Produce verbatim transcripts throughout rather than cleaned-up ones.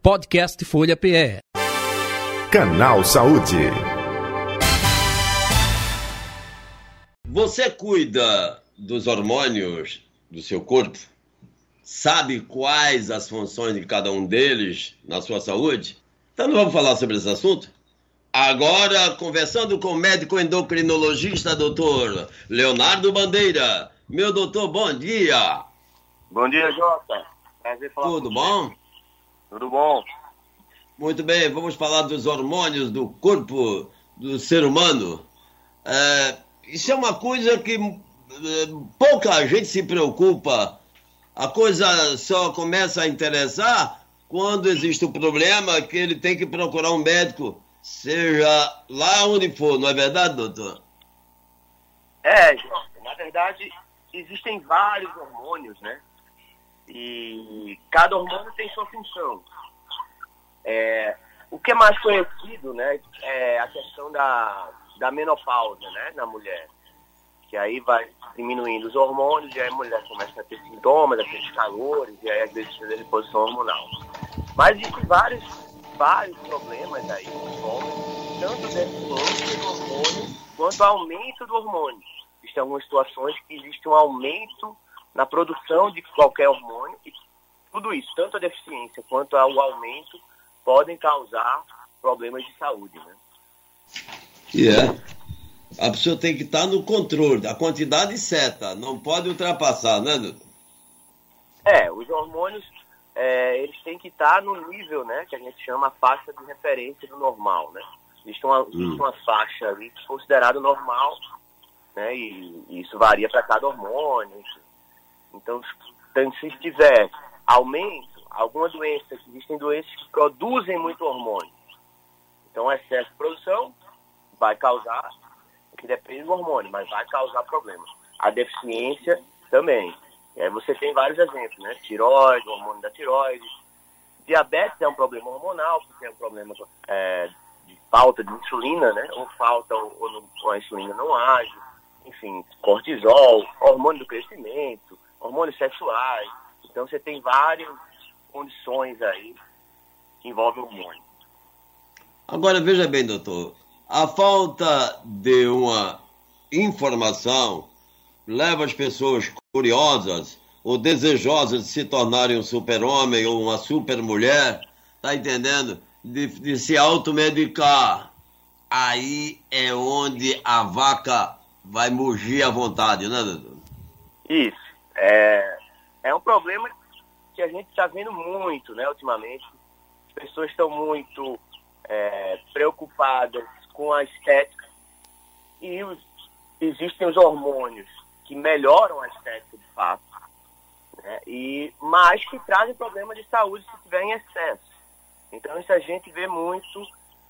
Podcast Folha P E. Canal Saúde. Você cuida dos hormônios do seu corpo? Sabe quais as funções de cada um deles na sua saúde? Então não vamos falar sobre esse assunto? Agora, conversando com o médico endocrinologista, doutor Leonardo Bandeira. Meu doutor, bom dia. Bom dia, Jota. Prazer falar Tudo com bom? você. Tudo bom. Muito bem, vamos falar dos hormônios do corpo do ser humano. É, isso é uma coisa que é, pouca gente se preocupa. A coisa só começa a interessar quando existe um problema que ele tem que procurar um médico, seja lá onde for, não é verdade, doutor? É, Jota. Na verdade, existem vários hormônios, né? E cada hormônio tem sua função. É, o que é mais conhecido, né, é a questão da, da menopausa, né, na mulher. Que aí vai diminuindo os hormônios e aí a mulher começa a ter sintomas, a ter calores e aí às vezes fazer reposição hormonal. Mas existem vários, vários problemas aí nos homens, tanto desse do hormônio quanto aumento do hormônio. Existem algumas situações que existe um aumento na produção de qualquer hormônio, e tudo isso, tanto a deficiência quanto o aumento, podem causar problemas de saúde, né? E é. A pessoa tem que estar no controle, a quantidade certa, não pode ultrapassar, né, doutor? É, os hormônios, é, eles têm que estar no nível, né, que a gente chama a faixa de referência do normal, né? Existe uma, existe hum. uma faixa ali considerada normal, né, e, e isso varia para cada hormônio, enfim. Então, se tiver aumento, alguma doença, existem doenças que produzem muito hormônio. Então, excesso de produção vai causar, que depende do hormônio, mas vai causar problemas. A deficiência também. E aí você tem vários exemplos, né? Tireoide, hormônio da tireoide. Diabetes é um problema hormonal, porque é um problema é, de falta de insulina, né? Ou falta, ou, ou, não, ou a insulina não age. Enfim, cortisol, hormônio do crescimento, hormônios sexuais. Então você tem várias condições aí que envolvem o hormônio. Agora veja bem, doutor, a falta de uma informação leva as pessoas curiosas ou desejosas de se tornarem um super-homem ou uma super-mulher, tá entendendo? De, de se automedicar. Aí é onde a vaca vai mugir à vontade, né, doutor? Isso. É, é um problema que a gente está vendo muito, né, ultimamente. As pessoas estão muito é, preocupadas com a estética e os, existem os hormônios que melhoram a estética de fato, né, e, mas que trazem problemas de saúde se tiver em excesso. Então isso a gente vê muito,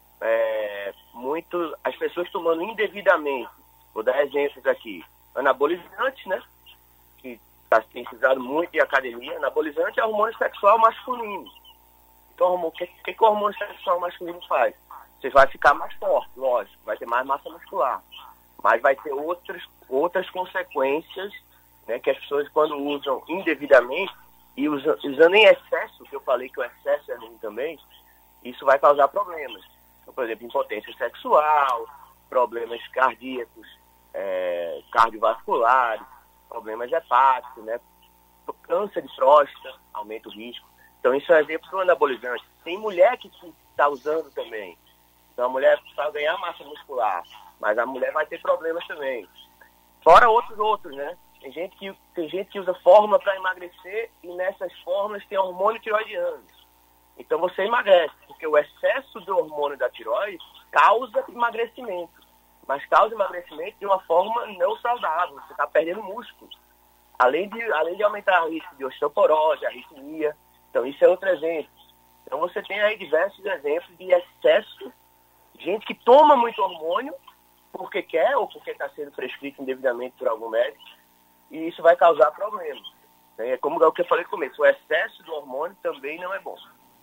é, muito as pessoas tomando indevidamente. Vou dar exemplos aqui. Anabolizantes, né? Que tem se usado muito em academia. Anabolizante é hormônio sexual masculino. Então, o que, que, que o hormônio sexual masculino faz? Você vai ficar mais forte, lógico, vai ter mais massa muscular. Mas vai ter outras, outras consequências, né, que as pessoas, quando usam indevidamente, e usam, usando em excesso, que eu falei que o excesso é ruim também, isso vai causar problemas. Então, por exemplo, impotência sexual, problemas cardíacos, é, cardiovasculares, problemas hepáticos, né? Câncer de próstata, aumenta o risco. Então, isso é exemplo do anabolizante. Tem mulher que está usando também. Então, a mulher precisa ganhar massa muscular, mas a mulher vai ter problemas também. Fora outros outros, né? Tem gente que, tem gente que usa fórmula para emagrecer e nessas fórmulas tem hormônio tiroidiano. Então, você emagrece, porque o excesso do hormônio da tiroide causa emagrecimento. Mas causa emagrecimento de uma forma não saudável. Você está perdendo músculo. Além de, além de aumentar o risco de osteoporose, arritmia. Então, isso é outro exemplo. Então, você tem aí diversos exemplos de excesso. Gente que toma muito hormônio porque quer ou porque está sendo prescrito indevidamente por algum médico. E isso vai causar problemas. É como o que eu falei no começo. O excesso do hormônio também não é bom.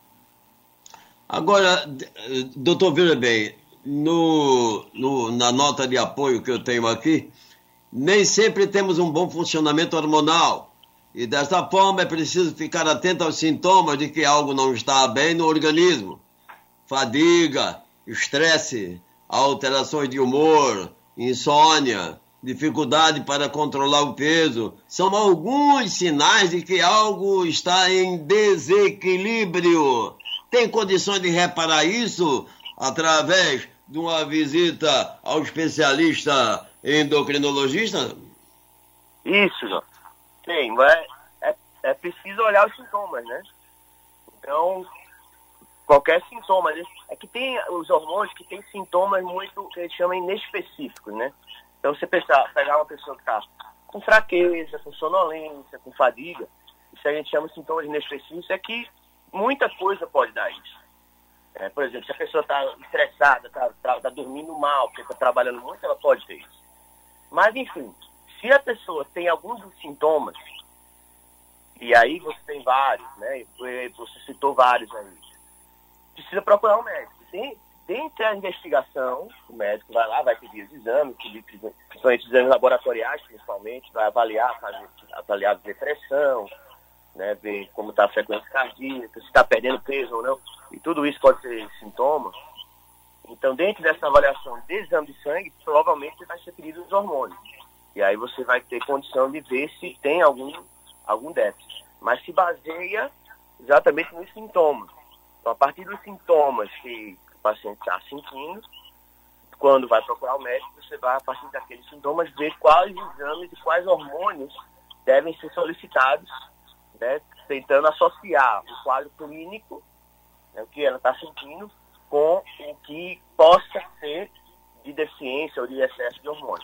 Agora, doutor, veja bem, no, no, na nota de apoio que eu tenho aqui, nem sempre temos um bom funcionamento hormonal. E dessa forma é preciso ficar atento aos sintomas de que algo não está bem no organismo. Fadiga, estresse, alterações de humor, insônia, dificuldade para controlar o peso, são alguns sinais de que algo está em desequilíbrio. Tem condições de reparar isso através de uma visita ao especialista endocrinologista? Isso, João. Tem, mas é, é preciso olhar os sintomas, né? Então, qualquer sintoma, né? É que tem os hormônios que tem sintomas muito, que eles chamam inespecíficos, né? Então, você pensar, pegar uma pessoa que está com fraqueza, com sonolência, com fadiga, isso a gente chama de sintomas inespecíficos, é que muita coisa pode dar isso. É, por exemplo, se a pessoa está estressada, está tá, tá dormindo mal, porque está trabalhando muito, ela pode ter isso. Mas, enfim, se a pessoa tem alguns dos sintomas, e aí você tem vários, né? Você citou vários aí, precisa procurar um médico. Tem, Dentre a investigação, o médico vai lá, vai pedir os exames, principalmente exames laboratoriais, principalmente, vai avaliar, fazer, avaliar a depressão, né, ver como está a frequência cardíaca, se está perdendo peso ou não, e tudo isso pode ser sintoma. Então, dentro dessa avaliação de exame de sangue, provavelmente vai ser pedido os hormônios. E aí você vai ter condição de ver se tem algum, algum déficit. Mas se baseia exatamente nos sintomas. Então, a partir dos sintomas que o paciente está sentindo, quando vai procurar o médico, você vai, a partir daqueles sintomas, ver quais exames e quais hormônios devem ser solicitados, né, tentando associar o quadro clínico, né, o que ela está sentindo, com o que possa ser de deficiência ou de excesso de hormônio.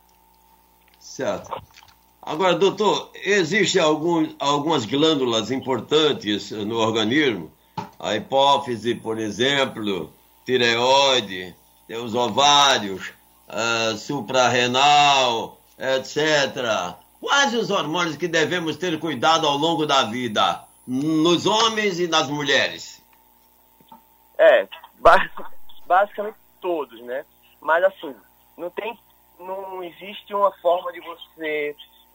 Certo. Agora, doutor, existem algum, algumas glândulas importantes no organismo? A hipófise, por exemplo, tireoide, os ovários, a suprarrenal, etcétera. Quais os hormônios que devemos ter cuidado ao longo da vida, nos homens e nas mulheres? É, basicamente todos, né? Mas assim, não tem, não existe uma forma de você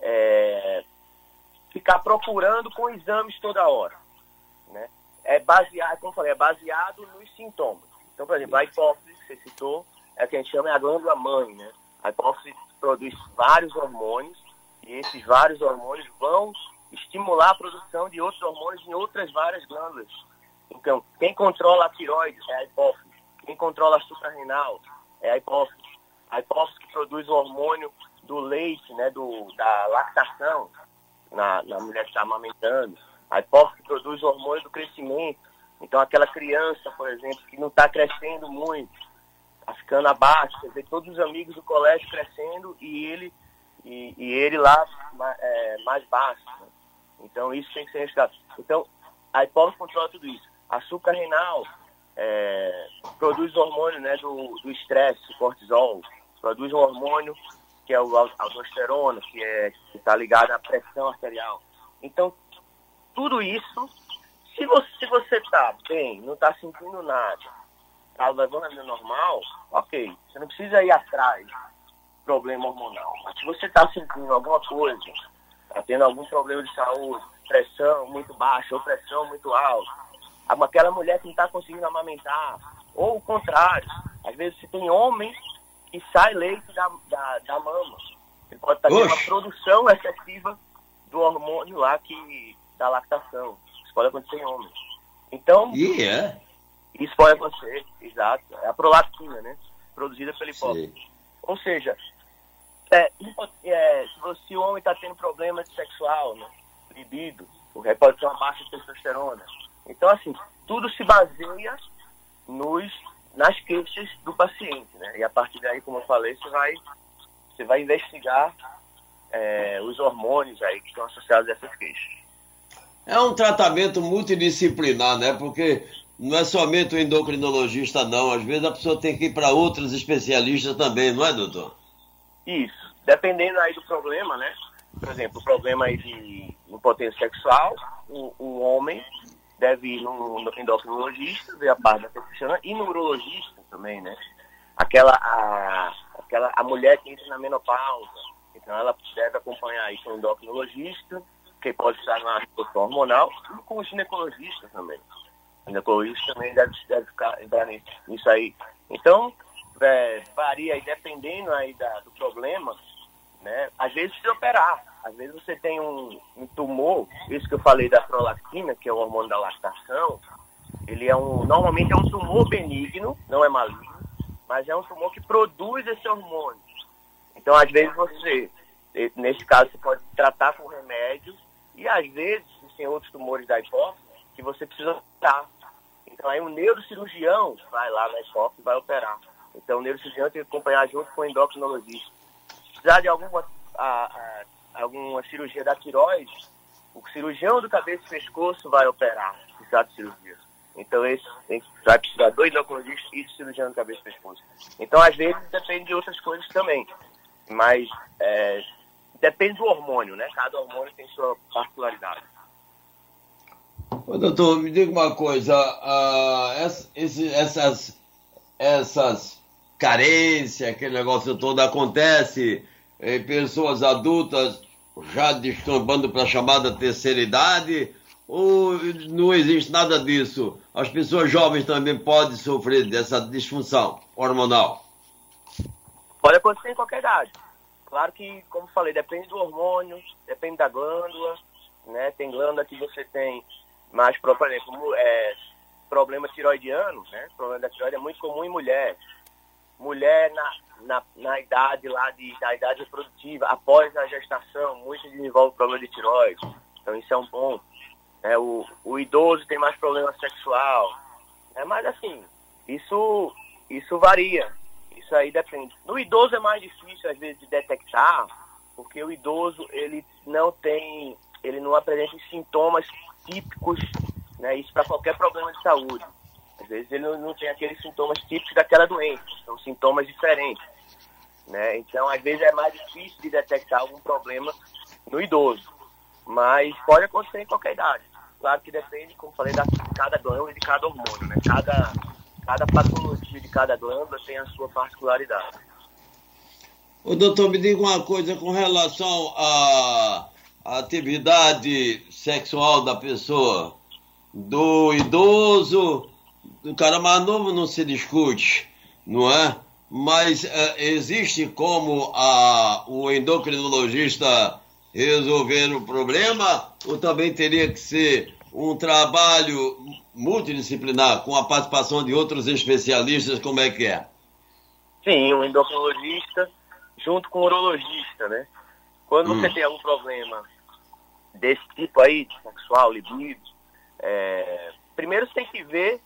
é, ficar procurando com exames toda hora, né? É baseado, como eu falei, é baseado nos sintomas. Então, por exemplo, a hipófise que você citou, é o que a gente chama de a glândula mãe, né? A hipófise produz vários hormônios e esses vários hormônios vão estimular a produção de outros hormônios em outras várias glândulas. Então, quem controla a tireoide é a hipófise. Quem controla a suprarrenal é a hipófise. A hipófise que produz o hormônio do leite, né, do, da lactação na, na mulher que está amamentando. A hipófise que produz o hormônio do crescimento. Então, aquela criança, por exemplo, que não está crescendo muito, está ficando abaixo, quer dizer, todos os amigos do colégio crescendo e ele, e, e ele lá é, mais baixo. Né? Então, isso tem que ser resgatado. Então, a hipófise controla tudo isso. A suprarrenal é, produz o hormônio, né, do estresse, o cortisol, produz um hormônio que é o aldosterona, que é, está ligado à pressão arterial. Então, tudo isso, se você você está bem, não está sentindo nada, está levando a vida normal, ok, você não precisa ir atrás do problema hormonal. Mas se você está sentindo alguma coisa, está tendo algum problema de saúde, pressão muito baixa ou pressão muito alta, aquela mulher que não está conseguindo amamentar, ou o contrário, às vezes você tem homem que sai leite da, da, da mama. Ele pode estar tendo uma produção excessiva do hormônio lá que, da lactação. Isso pode acontecer em homens. Então, yeah. isso pode acontecer, exato. É a prolactina, né? Produzida pela hipófise. Sim. Ou seja, é, é, se, você, se o homem está tendo problema sexual, né? Libido, pode ter uma baixa de testosterona. Então, assim, tudo se baseia nos, nas queixas do paciente, né? E a partir daí, como eu falei, você vai, você vai investigar é, os hormônios aí que estão associados a essas queixas. É um tratamento multidisciplinar, né? Porque não é somente o endocrinologista, não. Às vezes a pessoa tem que ir para outros especialistas também, não é, doutor? Isso. Dependendo aí do problema, né? Por exemplo, o problema aí de impotência sexual, o, o homem deve ir no, no endocrinologista, ver a parte da testosterona, e no urologista também, né? Aquela, a, aquela, a mulher que entra na menopausa, então ela deve acompanhar aí com o endocrinologista, porque pode estar numa reposição hormonal, e com o ginecologista também. O ginecologista também deve, deve ficar entrar nisso aí. Então, é, varia aí, dependendo aí da, do problema, né? Às vezes precisa operar. Às vezes você tem um, um tumor, isso que eu falei da prolactina, que é o hormônio da lactação, ele é um, normalmente é um tumor benigno, não é maligno, mas é um tumor que produz esse hormônio. Então, às vezes você, nesse caso, você pode tratar com remédios, e às vezes tem outros tumores da hipófise que você precisa operar. Então, aí um neurocirurgião vai lá na hipófise e vai operar. Então, o neurocirurgião tem que acompanhar junto com o endocrinologista. Se precisar de alguma, a, a, alguma cirurgia da tireoide, o cirurgião do cabeça e pescoço vai operar, se precisar de cirurgia. Então, esse tem, vai precisar do endocrinologista e do cirurgião do cabeça e pescoço. Então, às vezes, depende de outras coisas também. Mas é, depende do hormônio, né? Cada hormônio tem sua particularidade. Ô, doutor, me diga uma coisa. Uh, essa, esse, essas, essas carências, aquele negócio todo, acontece em pessoas adultas já descambando para a chamada terceira idade, ou não existe nada disso? As pessoas jovens também podem sofrer dessa disfunção hormonal? Pode acontecer em qualquer idade. Claro que, como falei, depende do hormônio, depende da glândula, né? Tem glândula que você tem mais, por exemplo, é, problema tiroidiano, né? O problema da tiroide é muito comum em mulheres. Mulher na, na, na idade lá de, da idade reprodutiva, após a gestação, muitos desenvolvem problema de tiroide. Então isso é um ponto. É, o, o idoso tem mais problema sexual. É, mas assim, isso, isso varia. Isso aí depende. No idoso é mais difícil, às vezes, de detectar, porque o idoso, ele não tem, ele não apresenta sintomas típicos, né? Isso para qualquer problema de saúde. Às vezes ele não, não tem aqueles sintomas típicos daquela doença, são sintomas diferentes, né? Então, às vezes é mais difícil de detectar algum problema no idoso, mas pode acontecer em qualquer idade. Claro que depende, como falei, da, de cada glândula e de cada hormônio, né? Cada, cada patologia de cada glândula tem a sua particularidade. Ô, doutor, me diga uma coisa com relação à atividade sexual da pessoa, do idoso, do cara mais novo não se discute, não é? Mas é, existe como a, o endocrinologista resolver o problema, ou também teria que ser um trabalho multidisciplinar, com a participação de outros especialistas, como é que é? Sim, um endocrinologista junto com o urologista, né? Quando hum. você tem algum problema desse tipo aí, de sexual, libido, é, primeiro você tem que ver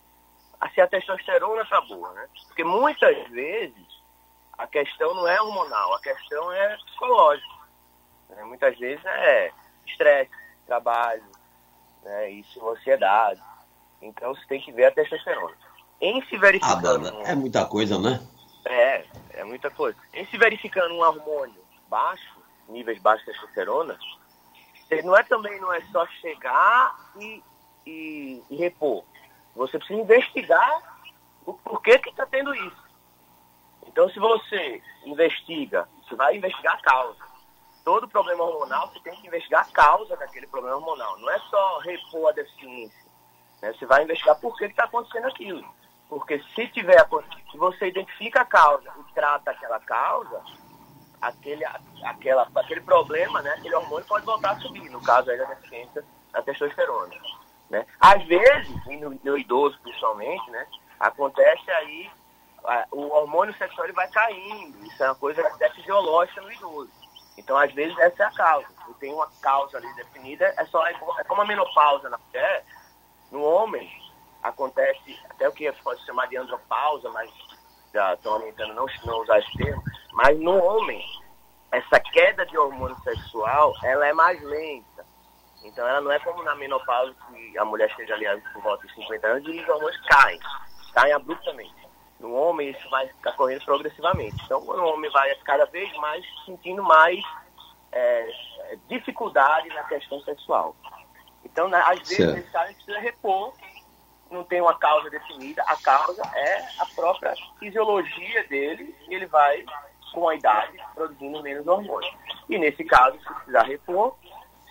se a testosterona está boa, né? Porque muitas vezes a questão não é hormonal, a questão é psicológica. Né? Muitas vezes é estresse, trabalho, né? Isso, ansiedade. Então você tem que ver a testosterona. Em se verificando... Ah, é muita coisa, né? É, é muita coisa. Em se verificando um hormônio baixo, níveis baixos de testosterona, não é também não é só chegar e, e, e repor. Você precisa investigar o porquê que está tendo isso. Então, se você investiga, você vai investigar a causa. Todo problema hormonal, você tem que investigar a causa daquele problema hormonal. Não é só repor a deficiência. Né? Você vai investigar por que está acontecendo aquilo. Porque se tiver, se você identifica a causa e trata aquela causa, aquele, aquela, aquele problema, né, aquele hormônio pode voltar a subir, no caso aí da deficiência da testosterona. Né? Às vezes, no, no idoso principalmente, né, acontece aí, a, o hormônio sexual ele vai caindo, isso é uma coisa até fisiológica no idoso. Então, às vezes, essa é a causa. Se tem uma causa ali definida, é, só, é como a menopausa na mulher, no homem, acontece até o que pode se chamar de andropausa, mas já estão aumentando não, não usar esse termo, mas no homem, essa queda de hormônio sexual, ela é mais lenta. Então ela não é como na menopausa, que a mulher chega ali por volta de cinquenta anos e os hormônios caem, caem abruptamente. No homem isso vai ocorrendo progressivamente. Então o homem vai cada vez mais sentindo mais é, dificuldade na questão sexual. Então, às vezes, certo, esse cara precisa repor, não tem uma causa definida, a causa é a própria fisiologia dele, e ele vai, com a idade, produzindo menos hormônio. E nesse caso, se precisar repor,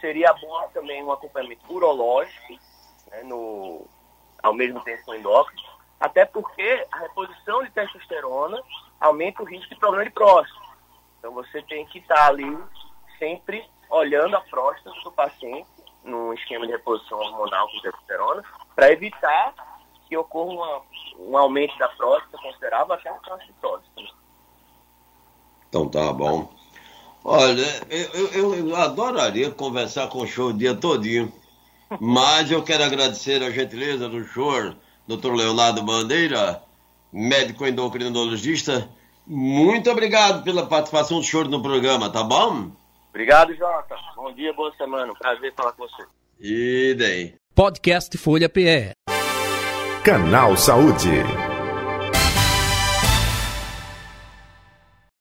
seria bom também um acompanhamento urológico, né, no, ao mesmo tempo com endócrino, até porque a reposição de testosterona aumenta o risco de problema de próstata. Então você tem que estar ali sempre olhando a próstata do paciente num esquema de reposição hormonal com testosterona para evitar que ocorra uma, um aumento da próstata considerável até a calcitose. Então tá bom. Olha, eu, eu, eu adoraria conversar com o senhor o dia todinho, mas eu quero agradecer a gentileza do senhor, doutor Leonardo Bandeira, médico endocrinologista. Muito obrigado pela participação do senhor no programa, tá bom? Obrigado, Jota. Bom dia, boa semana. Um prazer falar com você. E daí? Podcast Folha P E. Canal Saúde.